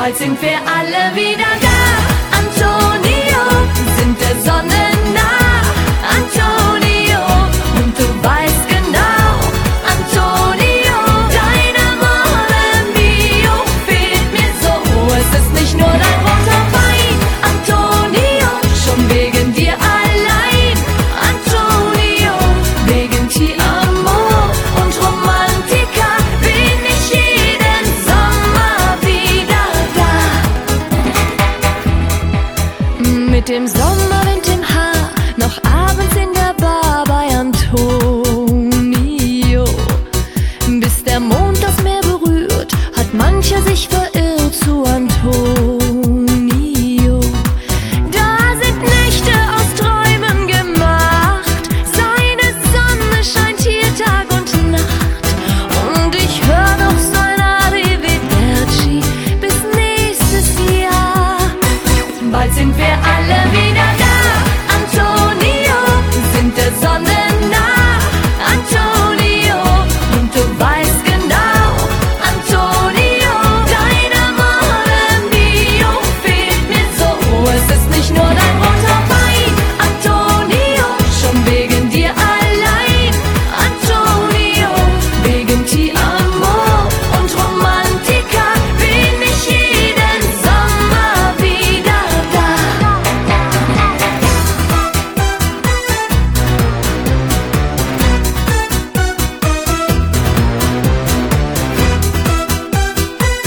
Bald sind wir alle wieder da. Antonio, sind der Sonne nah. Antonio, und du weißt genau, Antonio, dein Amore mio fehlt mir so. Es ist nicht nur dein roter Wein, Antonio, schon wegen dir allein. Antonio, wegen Ti Amor und Romantika bin ich jeden Sommer wieder da. Mit dem Sommerwind im Haar, noch abends in der Bar bei Antonio. Bis der Mond das Meer berührt, hat mancher sich verirrt zu Antonio. Da sind Nächte aus Träumen gemacht, seine Sonne scheint hier Tag und Nacht. Und ich hör noch sein Arrivederci bis nächstes Jahr. Bald sind wir alle wieder da. Antonio, sind der Sonne nah. Antonio, und du weißt genau, Antonio, dein Amore mio fehlt mir so. Es ist nicht nur dein roter Wein, Antonio, schon wegen dir allein. Antonio, wegen Ti Amor und Romantika bin ich jeden Sommer wieder da.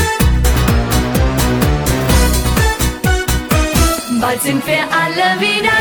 Bald sind wir alle wieder